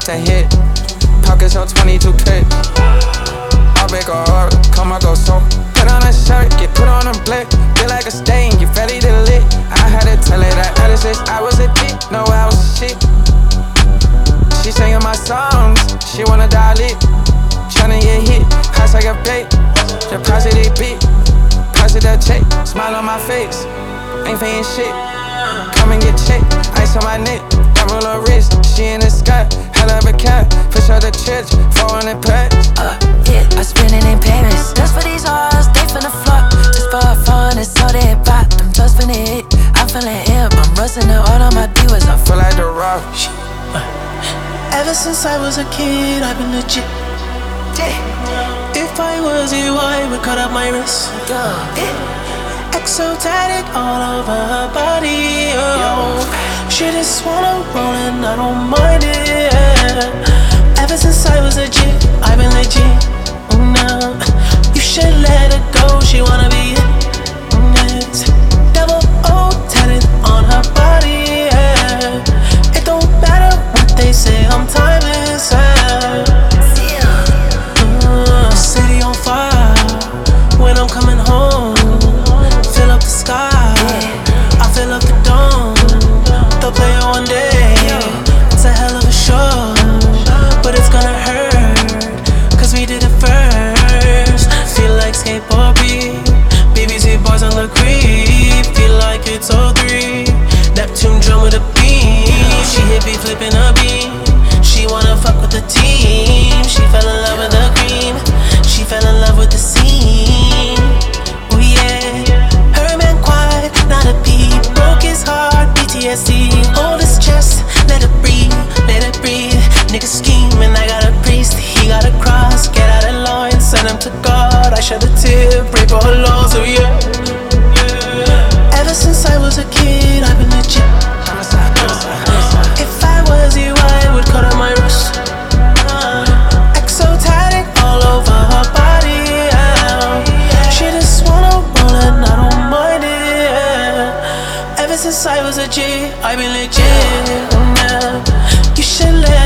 the hit. Pockets on 22 clip. I'll make a order, come I go so. Put on a shirt, get put on a blick. Feel like a stain, you ready to lit. I had to tell her that other sis, I was a dick, no I was a shit. She singing my songs, she wanna die lit. Tryna get hit, house like a bait. Deposit it beat, positive check, smile on my face. Ain't paying shit, come and get checked. Ice on my neck, double her wrist. She in the sky, hell of a cat. Push out the church, 400 packs. Yeah, I spend it in Paris. Just for these hoes, they finna fuck. Just for fun, it's all they bought. Them just finna hit, I'm feeling hip. I'm rusting the all on my divas. I Feel like the rock. Ever since I was a kid, I've been legit. If I was you, I would cut up my wrist. Exotic all over her body, oh. She just wanna roll and I don't mind it, yeah. Ever since I was a G, I've been legit. No, you should let her go, she wanna be it. Yes. Double O tatted on her body, yeah. It don't matter what they say, I'm timeless, yeah. City on fire when I'm coming home. Fill up the sky, I fill up the dome. They'll play it one day, it's a hell of a show. But it's gonna hurt, cause we did it first. Feel like skateboard beat, BBC boys on the creep. Feel like it's 03, Neptune drum with a beam. She hit me flipping a beam, she wanna fuck with the team. She fell in love with the cream, she fell in love with the scene. Oh yeah, her man quiet, not a peep. Broke his heart, PTSD. Hold his chest, let it breathe, let it breathe. Nigga scheming, I got a priest, he got a cross. Get out of line, send him to God. I shed a tear, pray for her loss, oh yeah. Ever since I was a kid, I've been legit. If I was you, I would cut on my wrist. Exotic all over her body, yeah. She just wanna roll and I don't mind it, yeah. Ever since I was a G, I've been legit, yeah. You should let